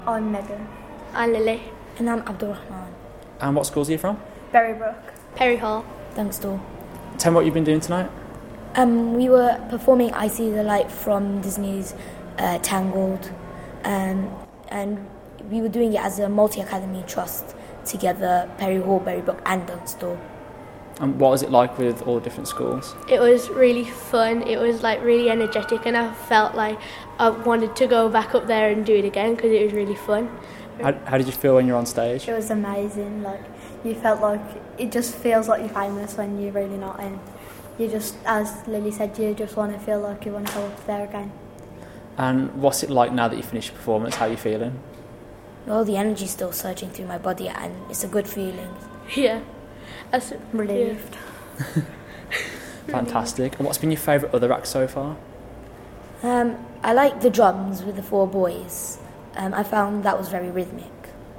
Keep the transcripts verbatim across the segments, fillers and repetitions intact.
I'm Megan. I'm Lily. And I'm Abdulrahman. And what schools are you from? Berrybrook. Perry Hall. Dunstall. Tell me what you've been doing tonight. Um, we were performing I See the Light from Disney's uh, Tangled, um, and we were doing it as a multi-academy trust together, Perry Hall, Berrybrook and Dunstall. And what was it like with all the different schools? It was really fun. It was like really energetic, and I felt like I wanted to go back up there and do it again because it was really fun. How, how did you feel when you were on stage? It was amazing. Like, you felt like it just feels like you're famous when you're really not, and you just, as Lily said, you just want to feel like you want to go up there again. And what's it like now that you finished your performance? How are you feeling? Well, the energy's still surging through my body, and it's a good feeling. Yeah. That's relieved. Yeah. Fantastic. And what's been your favourite other act so far? Um, I like the drums with the four boys. Um, I found that was very rhythmic.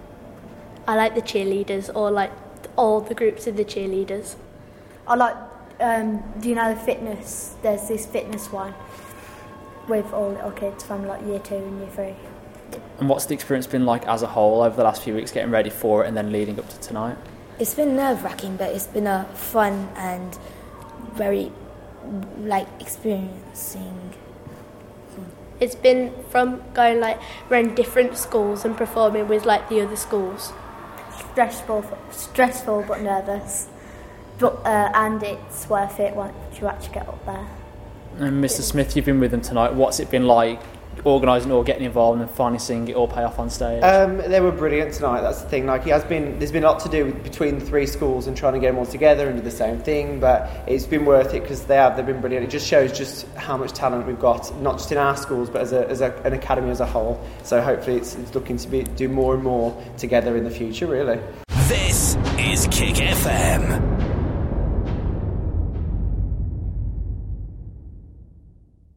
I like the cheerleaders, or like all the groups of the cheerleaders. I like, um, do you know the fitness? There's this fitness one with all little kids from like year two and year three. And what's the experience been like as a whole over the last few weeks, getting ready for it and then leading up to tonight? It's been nerve-wracking, but it's been a fun and very, like, experiencing. It's been from going like around different schools and performing with like the other schools. Stressful, stressful but nervous. But uh, and it's worth it once you actually get up there. And Mister Smith, you've been with them tonight. What's it been like organising or getting involved and finally seeing it all pay off on stage? Um, they were brilliant tonight. That's the thing. Like, he has been. There's been a lot to do between the three schools and trying to get them all together and do the same thing. But it's been worth it because they have. They've been brilliant. It just shows just how much talent we've got, not just in our schools, but as a as a, an academy as a whole. So hopefully, it's, it's looking to be do more and more together in the future. Really. This is Kick F M.